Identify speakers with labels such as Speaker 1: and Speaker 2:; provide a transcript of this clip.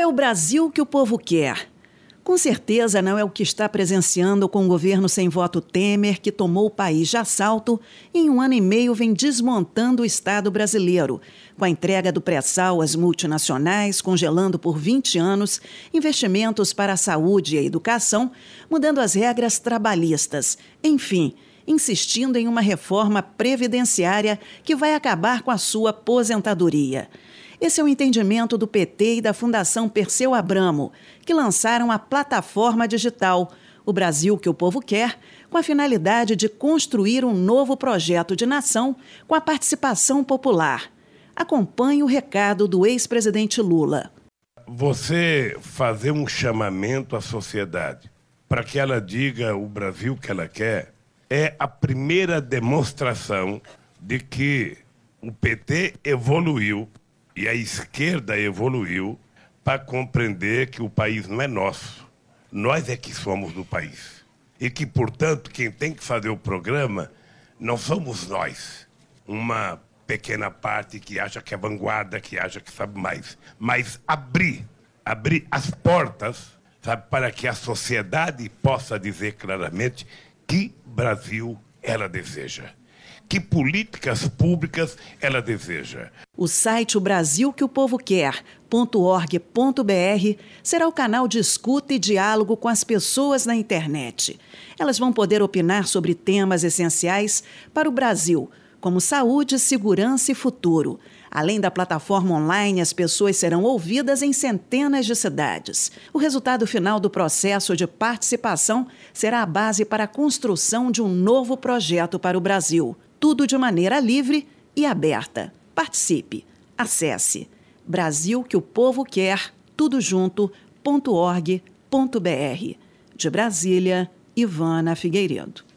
Speaker 1: o Brasil que o povo quer? Com certeza não é o que está presenciando com o governo sem voto Temer, que tomou o país de assalto e em 1 ano e meio vem desmontando o Estado brasileiro, com a entrega do pré-sal às multinacionais, congelando por 20 anos investimentos para a saúde e a educação, mudando as regras trabalhistas, enfim, insistindo em uma reforma previdenciária que vai acabar com a sua aposentadoria. Esse é o entendimento do PT e da Fundação Perseu Abramo, que lançaram a plataforma digital O Brasil que o Povo Quer, com a finalidade de construir um novo projeto de nação com a participação popular. Acompanhe o recado do ex-presidente Lula.
Speaker 2: Você fazer um chamamento à sociedade para que ela diga o Brasil que ela quer é a primeira demonstração de que o PT evoluiu e a esquerda evoluiu para compreender que o país não é nosso. Nós é que somos do país. E que, portanto, quem tem que fazer o programa não somos nós. Uma pequena parte que acha que é vanguarda, que acha que sabe mais. Mas abrir as portas, sabe, para que a sociedade possa dizer claramente que Brasil ela deseja. Que políticas públicas ela deseja.
Speaker 1: O site O Brasil que o Povo Quer.org.br será o canal de escuta e diálogo com as pessoas na internet. Elas vão poder opinar sobre temas essenciais para o Brasil, como saúde, segurança e futuro. Além da plataforma online, as pessoas serão ouvidas em centenas de cidades. O resultado final do processo de participação será a base para a construção de um novo projeto para o Brasil. Tudo de maneira livre e aberta. Participe. Acesse Brasil que o Povo Quer, tudo junto.org.br. De Brasília, Ivana Figueiredo.